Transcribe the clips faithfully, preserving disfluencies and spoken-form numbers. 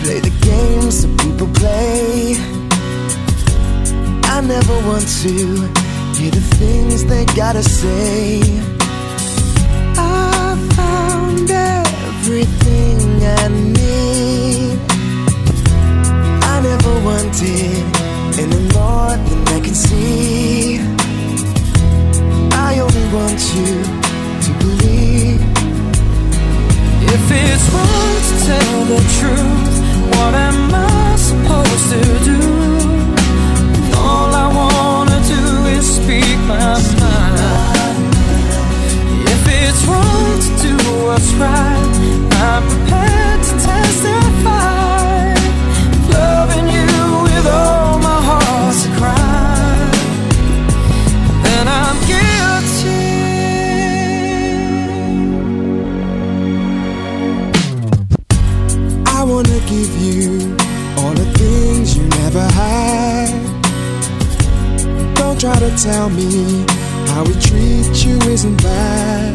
play the games that people play. I never want to hear the things they gotta say. I found everything I need. I never wanted any more than I can see. I only want you to believe. If it's wrong to tell the truth, what am I supposed to do? All I wanna do is speak my mind. If it's wrong to do what's right, I'm prepared to testify. Loving you with all my heart's a crime, then I'm guilty. I wanna give you all the things you never had. Don't try to tell me how we treat you isn't bad.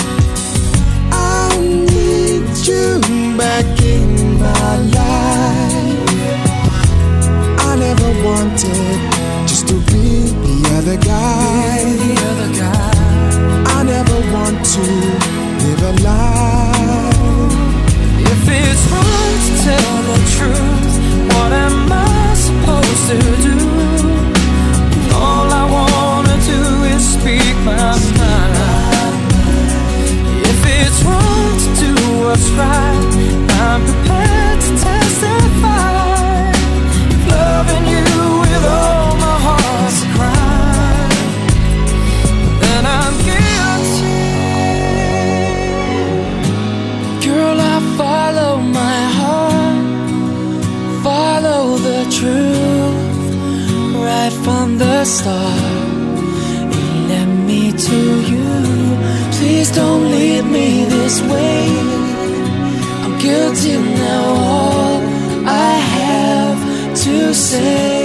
I need you back in my life. I never wanted just to be the other guy. The other guy. I never want to live a lie. If it's wrong to tell the truth, what am I supposed to do? All I wanna do is speak my mind. If it's wrong to do what's right, I'm prepared to testify. Loving you with all my heart's a crime, then I'm guilty. Girl, I follow my heart, follow the truth, right from the start. It led me to you. Please don't leave me this way. I'm guilty now, all I have to say.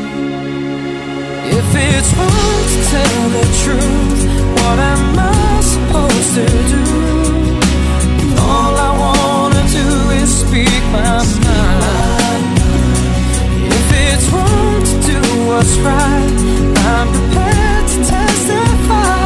If it's wrong to tell the truth, what am I supposed to do? All I wanna do is speak my mind. If it's wrong to do what's right, I'm prepared to testify.